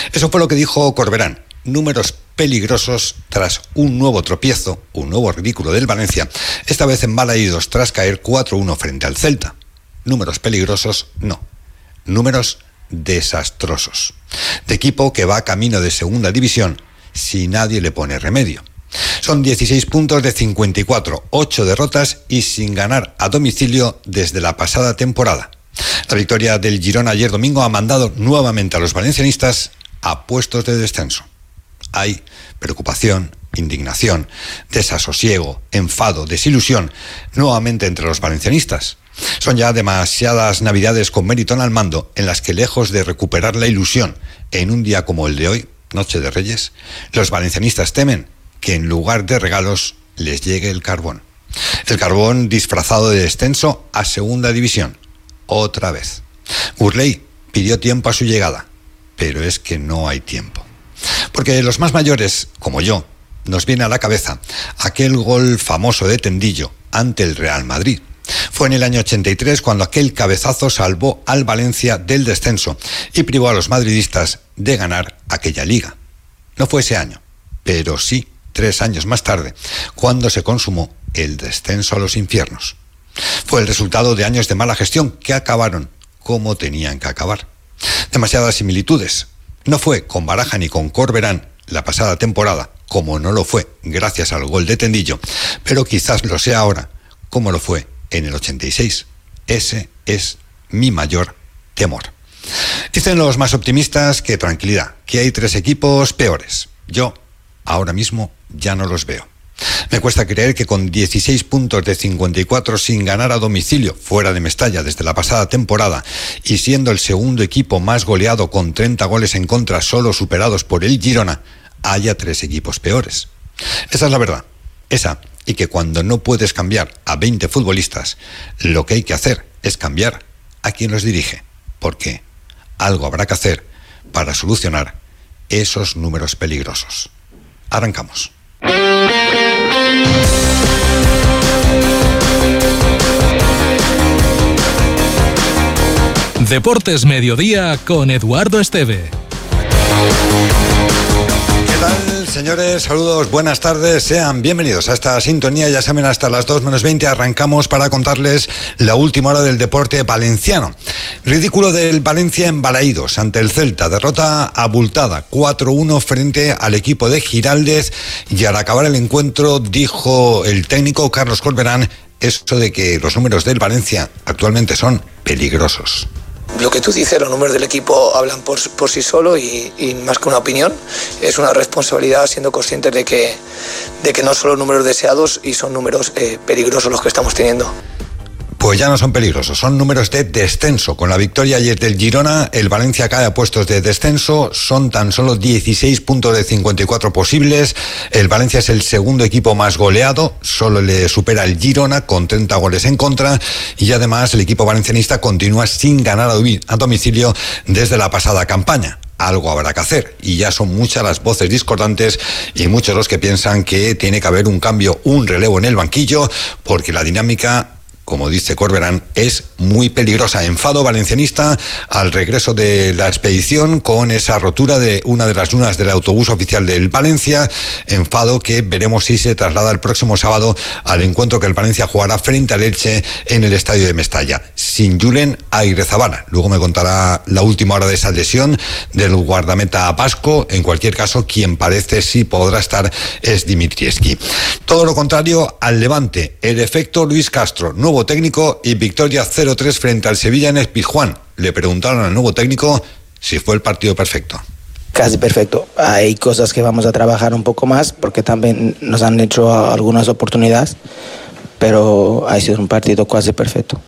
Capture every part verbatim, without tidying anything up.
Eso fue lo que dijo Corberán. Números peligrosos tras un nuevo tropiezo, un nuevo ridículo del Valencia, esta vez en Balaídos tras caer cuatro uno frente al Celta. Números peligrosos, no. Números desastrosos. De equipo que va camino de segunda división si nadie le pone remedio. Son dieciséis puntos de cincuenta y cuatro, ocho derrotas y sin ganar a domicilio desde la pasada temporada. La victoria del Girona ayer domingo ha mandado nuevamente a los valencianistas a puestos de descenso. Hay preocupación, indignación, desasosiego, enfado, desilusión, nuevamente entre los valencianistas. Son ya demasiadas navidades con Meriton al mando en las que, lejos de recuperar la ilusión en un día como el de hoy, Noche de Reyes, los valencianistas temen que en lugar de regalos les llegue el carbón. El carbón disfrazado de descenso a segunda división. Otra vez. Burley pidió tiempo a su llegada, pero es que no hay tiempo. Porque los más mayores, como yo, nos viene a la cabeza aquel gol famoso de Tendillo ante el Real Madrid. Fue en el año ochenta y tres cuando aquel cabezazo salvó al Valencia del descenso y privó a los madridistas de ganar aquella liga. No fue ese año, pero sí tres años más tarde, cuando se consumó el descenso a los infiernos. Fue el resultado de años de mala gestión que acabaron como tenían que acabar. Demasiadas similitudes. No fue con Baraja ni con Corberán la pasada temporada, como no lo fue gracias al gol de Tendillo, pero quizás lo sea ahora, como lo fue en el ochenta y seis. Ese es mi mayor temor. Dicen los más optimistas que tranquilidad, que hay tres equipos peores. Yo, ahora mismo, ya no los veo. Me cuesta creer que con dieciséis puntos de cincuenta y cuatro sin ganar a domicilio fuera de Mestalla desde la pasada temporada y siendo el segundo equipo más goleado con treinta goles en contra solo superados por el Girona, haya tres equipos peores. Esa es la verdad. Esa, y que cuando no puedes cambiar a veinte futbolistas, lo que hay que hacer es cambiar a quien los dirige, porque algo habrá que hacer para solucionar esos números peligrosos. Arrancamos. Deportes Mediodía con Eduardo Esteve. ¿Qué tal, señores? Saludos, buenas tardes, sean bienvenidos a esta sintonía. Ya saben, hasta las dos menos veinte arrancamos para contarles la última hora del deporte valenciano. Ridículo del Valencia en Balaídos ante el Celta, derrota abultada cuatro uno frente al equipo de Giraldez, y al acabar el encuentro dijo el técnico Carlos Corberán eso de que los números del Valencia actualmente son peligrosos. Lo que tú dices, los números del equipo hablan por, por sí solo y, y más que una opinión, es una responsabilidad siendo conscientes de que, de que no son los números deseados y son números eh, peligrosos los que estamos teniendo. Pues ya no son peligrosos, son números de descenso. Con la victoria ayer del Girona, el Valencia cae a puestos de descenso, son tan solo dieciséis puntos de cincuenta y cuatro posibles. El Valencia es el segundo equipo más goleado, solo le supera el Girona con treinta goles en contra, y además el equipo valencianista continúa sin ganar a domicilio desde la pasada campaña. Algo habrá que hacer, y ya son muchas las voces discordantes y muchos los que piensan que tiene que haber un cambio, un relevo en el banquillo, porque la dinámica, como dice Corberán, es muy peligrosa. Enfado valencianista al regreso de la expedición con esa rotura de una de las lunas del autobús oficial del Valencia. Enfado que veremos si se traslada el próximo sábado al encuentro que el Valencia jugará frente al Elche en el estadio de Mestalla, sin Julen Aguirrezabala. Luego me contará la última hora de esa lesión del guardameta vasco. En cualquier caso, quien parece sí podrá estar es Dimitrievski. Todo lo contrario al Levante. El efecto Luis Castro, nuevo técnico y victoria cero tres frente al Sevilla en Pizjuán. Le preguntaron al nuevo técnico si fue el partido perfecto. Casi perfecto. Hay cosas que vamos a trabajar un poco más porque también nos han hecho algunas oportunidades, pero ha sido un partido casi perfecto.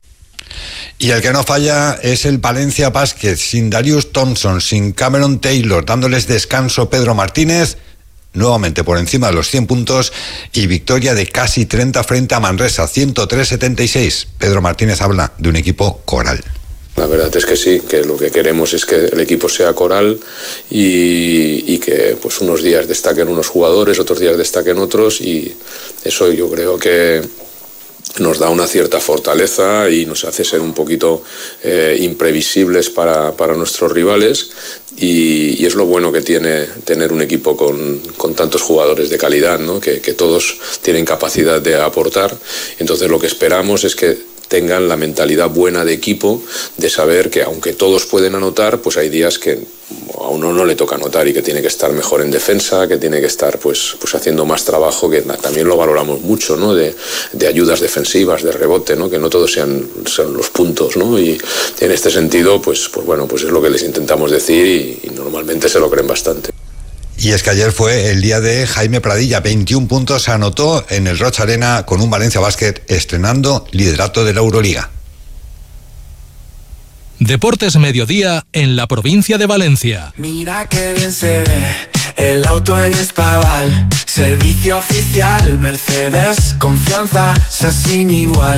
Y el que no falla es el Valencia Basket, sin Darius Thompson, sin Cameron Taylor, dándoles descanso Pedro Martínez, nuevamente por encima de los cien puntos y victoria de casi treinta frente a Manresa, ciento tres a setenta y seis. Pedro Martínez habla de un equipo coral. La verdad es que sí, que lo que queremos es que el equipo sea coral y, y que pues unos días destaquen unos jugadores, otros días destaquen otros, y eso yo creo que, nos da una cierta fortaleza y nos hace ser un poquito eh, imprevisibles para, para nuestros rivales, y, y es lo bueno que tiene tener un equipo con, con tantos jugadores de calidad, ¿no? que, que todos tienen capacidad de aportar. Entonces lo que esperamos es que tengan la mentalidad buena de equipo, de saber que aunque todos pueden anotar, pues hay días que a uno no le toca anotar y que tiene que estar mejor en defensa, que tiene que estar pues, pues haciendo más trabajo, que también lo valoramos mucho, ¿no? de, de ayudas defensivas, de rebote, ¿no? Que no todos sean, sean los puntos, ¿no? Y en este sentido, pues, pues bueno, pues es lo que les intentamos decir, y, y normalmente se lo creen bastante. Y es que ayer fue el día de Jaime Pradilla, veintiún puntos se anotó en el Roig Arena con un Valencia Basket estrenando liderato de la Euroliga. Deportes Mediodía en la provincia de Valencia. Mira qué bien se ve el auto en Espaval, servicio oficial Mercedes, confianza sin igual.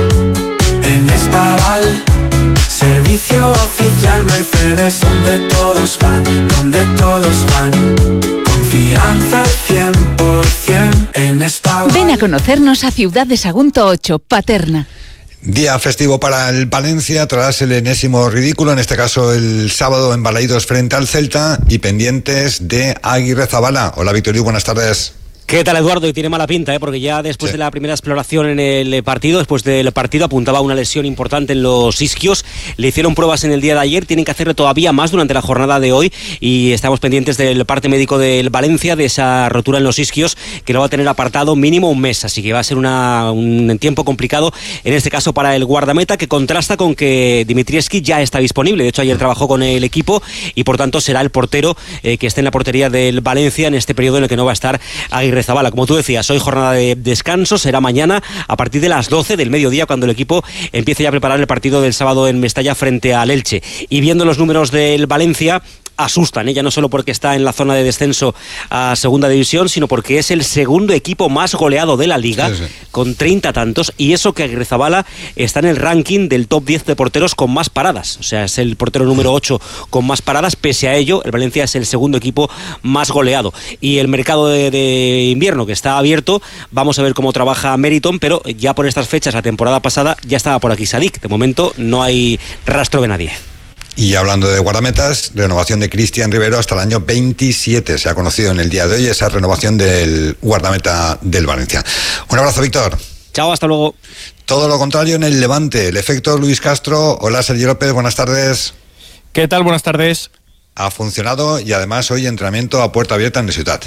En Espaval, servicio oficial Mercedes, donde todos van, donde todos van. Confianza cien por ciento en Espaval. Ven a conocernos a Ciudad de Sagunto ocho, Paterna. Día festivo para el Valencia tras el enésimo ridículo, en este caso el sábado en Balaídos frente al Celta, y pendientes de Aguirrezabala. Hola Victorio, buenas tardes. ¿Qué tal, Eduardo? Y tiene mala pinta, ¿eh? Porque ya después sí. de la primera exploración en el partido, después del partido apuntaba una lesión importante en los isquios. Le hicieron pruebas en el día de ayer, tienen que hacerle todavía más durante la jornada de hoy, y estamos pendientes del parte médico del Valencia, de esa rotura en los isquios, que lo va a tener apartado mínimo un mes, así que va a ser una, un tiempo complicado, en este caso para el guardameta, que contrasta con que Dimitrievski ya está disponible. De hecho, ayer trabajó con el equipo y por tanto será el portero eh, que esté en la portería del Valencia en este periodo en el que no va a estar Aguirre Zabala. Como tú decías, hoy jornada de descanso, será mañana a partir de las doce del mediodía cuando el equipo empiece ya a preparar el partido del sábado en Mestalla frente al Elche. Y viendo los números del Valencia, asustan, ¿eh? Ya no solo porque está en la zona de descenso a segunda división, sino porque es el segundo equipo más goleado de la liga, sí, sí. con treinta tantos, y eso que Aguirrezabala está en el ranking del top diez de porteros con más paradas, o sea, es el portero número ocho con más paradas. Pese a ello, el Valencia es el segundo equipo más goleado. Y el mercado de, de invierno, que está abierto, vamos a ver cómo trabaja Meriton, pero ya por estas fechas, la temporada pasada, ya estaba por aquí Sadik. De momento no hay rastro de nadie. Y hablando de guardametas, renovación de Cristian Rivero hasta el año veintisiete. Se ha conocido en el día de hoy esa renovación del guardameta del Valencia. Un abrazo, Víctor. Chao, hasta luego. Todo lo contrario en el Levante. El efecto Luis Castro. Hola, Sergio López, buenas tardes. ¿Qué tal? Buenas tardes. Ha funcionado y además hoy entrenamiento a puerta abierta en la ciudad.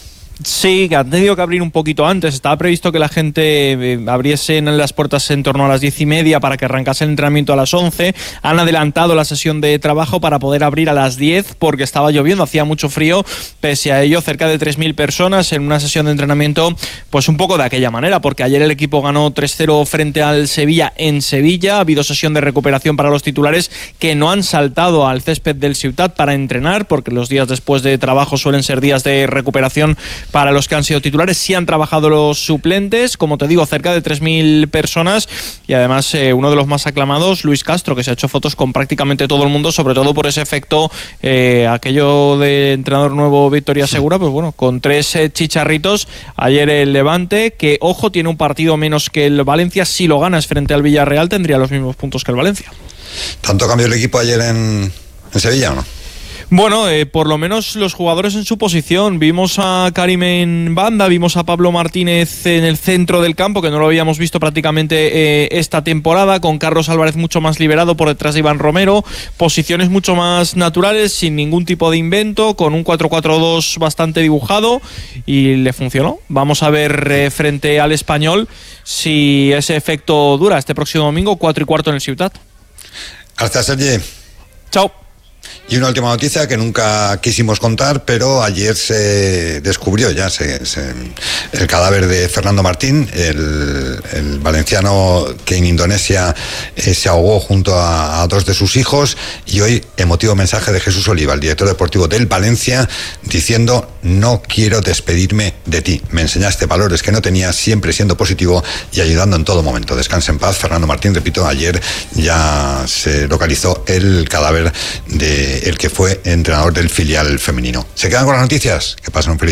Sí, han tenido que abrir un poquito antes. Estaba previsto que la gente eh, abriese en las puertas en torno a las diez y media para que arrancase el entrenamiento a las once. Han adelantado la sesión de trabajo para poder abrir a las diez porque estaba lloviendo, hacía mucho frío. Pese a ello, cerca de tres mil personas en una sesión de entrenamiento, pues un poco de aquella manera, porque ayer el equipo ganó tres cero frente al Sevilla en Sevilla. Ha habido sesión de recuperación para los titulares que no han saltado al césped del Ciutat para entrenar, porque los días después de trabajo suelen ser días de recuperación para los que han sido titulares. Sí han trabajado los suplentes, como te digo, cerca de tres mil personas, y además eh, uno de los más aclamados, Luis Castro, que se ha hecho fotos con prácticamente todo el mundo, sobre todo por ese efecto, eh, aquello de entrenador nuevo Victoria Segura, pues bueno, con tres eh, chicharritos. Ayer el Levante, que ojo, tiene un partido menos que el Valencia, si lo ganas frente al Villarreal tendría los mismos puntos que el Valencia. ¿Tanto cambió el equipo ayer en, en Sevilla o no? Bueno, eh, por lo menos los jugadores en su posición. Vimos a Karim en banda, vimos a Pablo Martínez en el centro del campo, que no lo habíamos visto prácticamente eh, esta temporada, con Carlos Álvarez mucho más liberado por detrás de Iván Romero, posiciones mucho más naturales, sin ningún tipo de invento, con un cuatro cuatro dos bastante dibujado, y le funcionó. Vamos a ver eh, frente al Español si ese efecto dura este próximo domingo, cuatro y cuarto en el Ciutat. Hasta Sergi. Chao. Y una última noticia que nunca quisimos contar, pero ayer se descubrió ya se, se, el cadáver de Fernando Martín, el, el valenciano que en Indonesia eh, se ahogó junto a, a dos de sus hijos, y hoy emotivo mensaje de Jesús Oliva, el director deportivo del Valencia, diciendo: no quiero despedirme de ti, me enseñaste valores que no tenía, siempre siendo positivo y ayudando en todo momento. Descansa en paz, Fernando Martín. Repito, ayer ya se localizó el cadáver de el que fue entrenador del filial femenino. ¿Se quedan con las noticias? Que pasen un feliz